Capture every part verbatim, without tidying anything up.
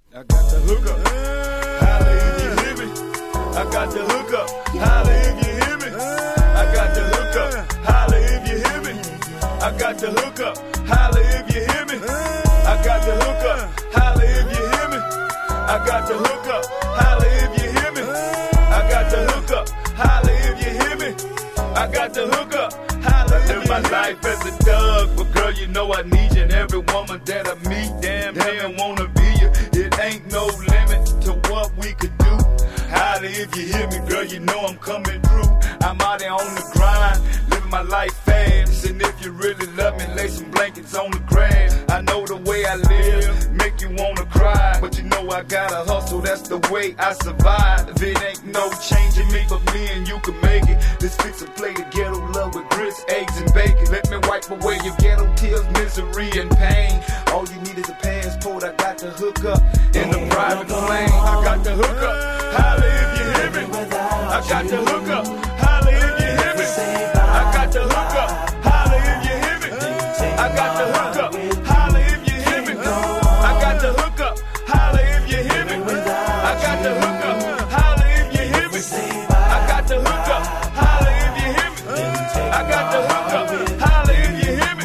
I got the hookup. Holla if you hear me. I got the hookup. Holla if you hear me. I got the hookup. Holla if you hear me. I got the hookup. Holla if you hear me. I got the hookup. Holla if you hear me. I got the hookup. Holla if you hear me. I got the hookup. Holla if you hear me. I got the hookup. Holla if you hear me. I live my life as a thug, but girl, you know I need you. And every woman that I meet, damn, damn, wanna be you. It ain't no limit to what we could do. Holla if you hear me, girl, you know I'm coming through. I'm out there on the grind, living my life fast. And if you really love me, lay some blankets on the grass. I know the way I live, make you wanna cry. But you know I gotta hustle, that's the way I survive. If it ain't no changing me, but me and you can make it. Let's fix a plate of ghetto love with grits, eggs, and bacon. Let me wipe away your ghetto tears, misery, and pain. All you need is a passport, I got the hookup in the private plane. I got the hookup, holla if you hear me. I got the hookup, holla if you hear me. I got the hookup, holla if you hear me. I got the hookup, holla if you hear me. I got the hookup, holla if you hear me. I got the hookup, holla if you hear me. I got the hookup, holla if you hear me. I got the hookup, holla if you hear me.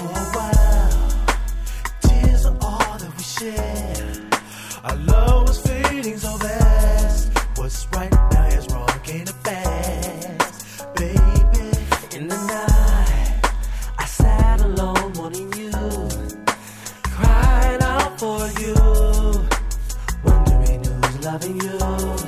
Tears are all that we share. Our love was fading so fast. What's right now is wrong, ain't it fast, baby? In the night, I sat alone wanting you, crying out for you, wondering who's loving you.